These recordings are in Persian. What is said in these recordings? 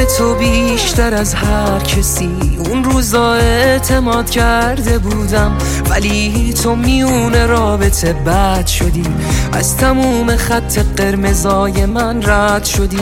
تو بیشتر از هر کسی اون روزا اعتماد کرده بودم، ولی تو میونه رابطه بد شدی، از تموم خط قرمزای من رد شدی.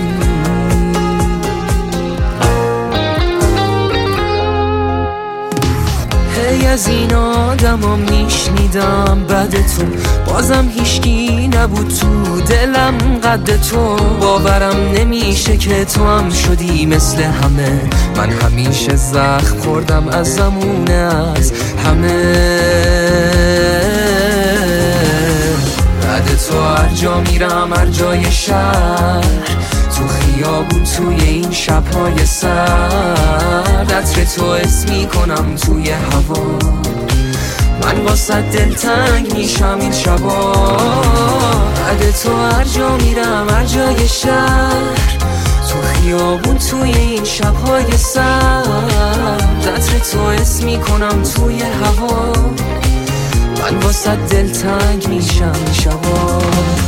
از این آدم میشنیدم بعد تو، بازم هیشکی نبود تو دلم قد تو. باورم نمیشه که تو هم شدی مثل همه، من همیشه زخم خوردم از زمونه از همه. بعد تو هر جا میرم هر جای شهر، تو خیابون توی این شب‌های سرد، عطر تو حس میکنم توی هوا، من واسه دلتنگ میشم این شبا. بعد تو هر جا میرم هر جای شهر، تو خیابون توی این شب‌های سرد، عطر تو حس میکنم توی هوا، من واسه دلتنگ میشم این شبا.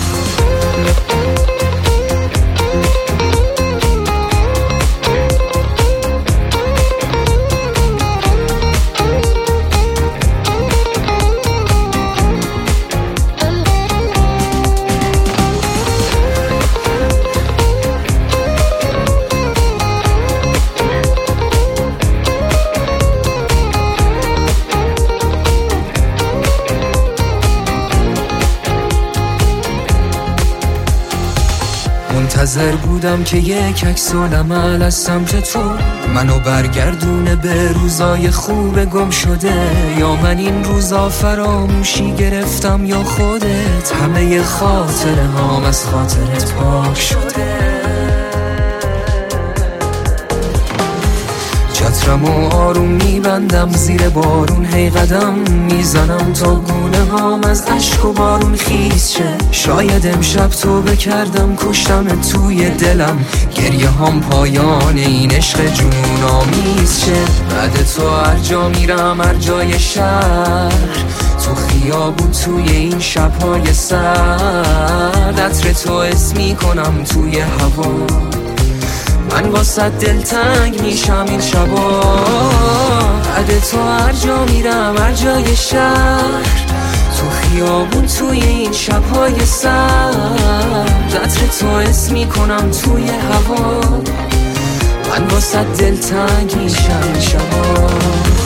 منتظر بودم که یک عکس العمل از سمت تو منو برگردونه به روزای خوب گم شده، یا من این روزا فراموشی گرفتم یا خودت، همه خاطره هام از خاطرت پاک شده. چترمو آروم میبندم زیر بارون، هی قدم میزنم تا گونه هام از عشق و بارون خیس شه. شاید امشب تو بکردم کشتم توی دلم، گریه هام پایان این عشق جنون آمیز شه. بعد تو هر جا میرم هر جای شهر، تو خیابون توی این شب‌های سرد، عطر تو حس میکنم توی هوا، من واسه دلتنگ میشم این شبا. بعد تو هر جا میرم هر جای شهر، تو خیابون توی این شب‌های سرد، عطر تو حس میکنم توی هوا، من واسه دلتنگ میشم این شبا.